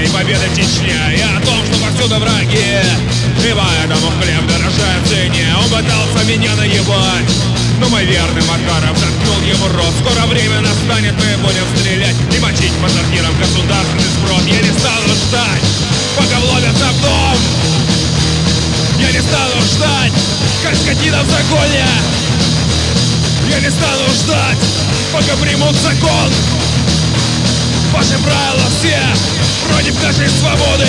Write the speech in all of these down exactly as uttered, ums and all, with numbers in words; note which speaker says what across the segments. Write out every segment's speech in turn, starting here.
Speaker 1: моей победы в Чечне и о том, что повсюду враги. И поэтому хлеб дорожает в цене. Он пытался меня наебать, но мой верный Макаров заткнул ему рот. Скоро время настанет, мы будем стрелять и мочить по сортирам государственный сброд. Я не стану ждать, пока вломятся в дом. Я не стану ждать, как скотина в загоне. Я не стану ждать, пока примут закон. Ваши правила все против нашей свободы.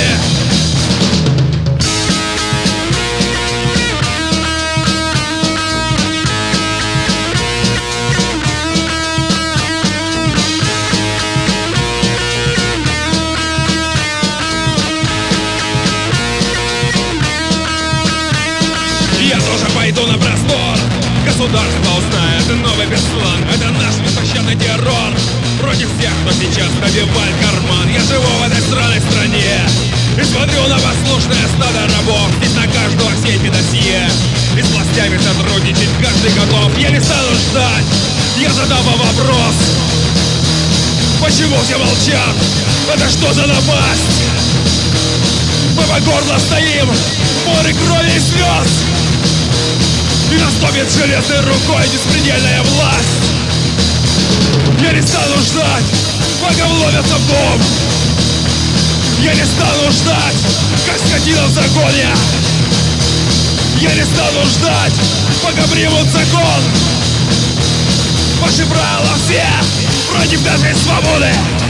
Speaker 1: Я тоже пойду на простор. Государство узнает новый беслан. Это наш беспощадный террор против всех, кто сейчас набивает карман. Я живу в этой странной стране и смотрю на послушное стадо рабов. Здесь на каждого в сейфе досье, и с властями сотрудничать каждый готов. Я не стану ждать, я задам вам вопрос: почему все молчат? Это что за напасть? Мы по горло стоим в море крови и слез, и наступит железной рукой беспредельная власть. Я не стану ждать, пока вломятся в дом. Я не стану ждать, как скотина в загоне. Я не стану ждать, пока примут закон. Ваши правила все против нашей свободы.